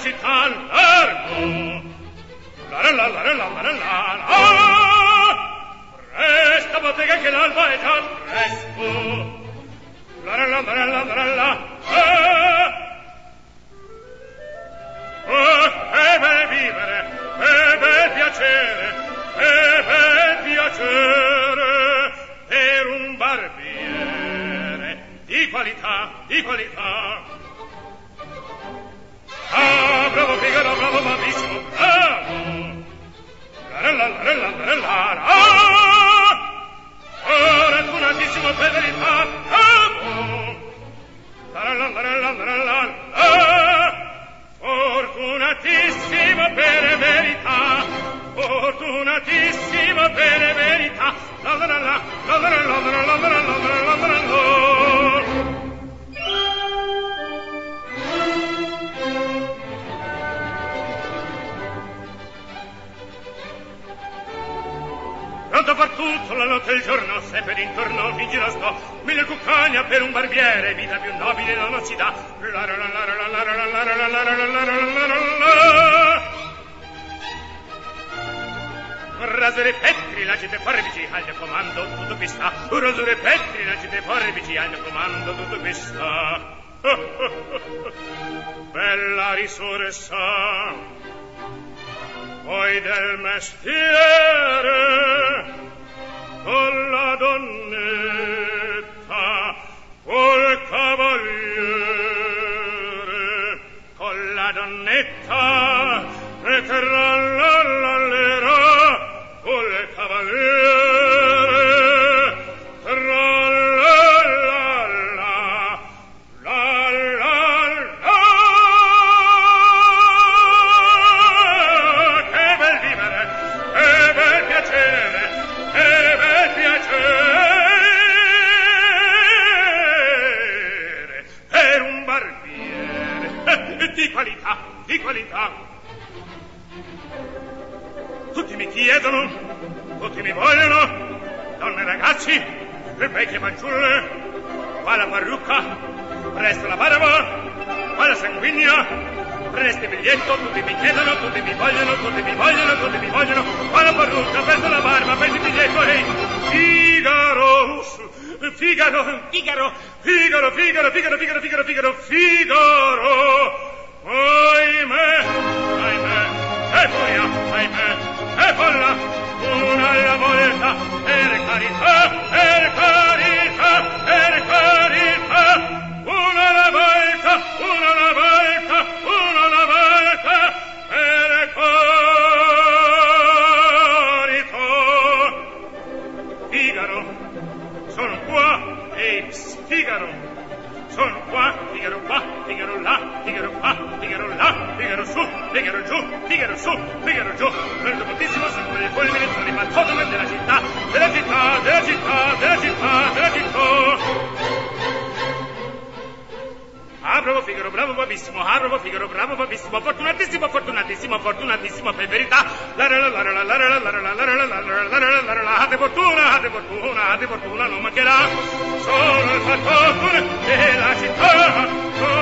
città largo. Resta bottega che l'alba è già presto. Oh, che bel vivere, che bel piacere, che bel piacere per un barbiere di qualità, di qualità. Ah, bravo Figaro, bravo, bravissimo, bravo. Fortunatissimo per verità, bravo. Fortunatissimo per verità, fortunatissimo per verità. Pronto per tutto, la notte e il giorno, se per intorno mi giro sto, mille cuccagna per un barbiere, vita più nobile non si dà. Rasure Petri, lancite forbici, al mio comando tutto qui sta. Rasure Petri, lancite forbici, al mio comando tutto qui sta. Bella risorsa, poi del mestiere, con la donnetta, col cavaliere, con la donnetta, e trallallallera, col cavaliere, trallallalla, la la la. Che bel vivere, che bel piacere, che bel piacere per un barbiere di qualità, di qualità. Tutti mi chiedono, tutti mi vogliono, donne e ragazzi, vecchie fanciulle, qua la parrucca, presto la barba, qua la sanguigna, presto il biglietto, tutti mi chiedono, tutti mi vogliono, tutti mi vogliono, tutti mi vogliono, qua la parrucca, presto la barba, presto il biglietto, ehi, Figaro, Figaro, Figaro, Figaro, Figaro, Figaro, Figaro, Figaro, Figaro, Figaro, ahimè, ahimè, e furia, ahimè, e folla, una alla volta, per carità, per carità, per carità, una alla volta, una alla volta, una alla volta, per carità. Figaro, sono qua, e Figaro. Sono qua, Figaro qua, Figaro là, Figaro qua, Figaro là, Figaro su, Figaro giù, Figaro su, Figaro giù. Prendo moltissimo sono le fulmine, sono i mattodome della città, della città, della città, della città, della città. Ah, bravo Figaro, bravo bravissimo, ah, bravo Figaro, bravo bravissimo, fortunatissimo, fortunatissimo, fortunatissimo, per verità. Ate fortuna, non mancherà. Sono il fattore della città,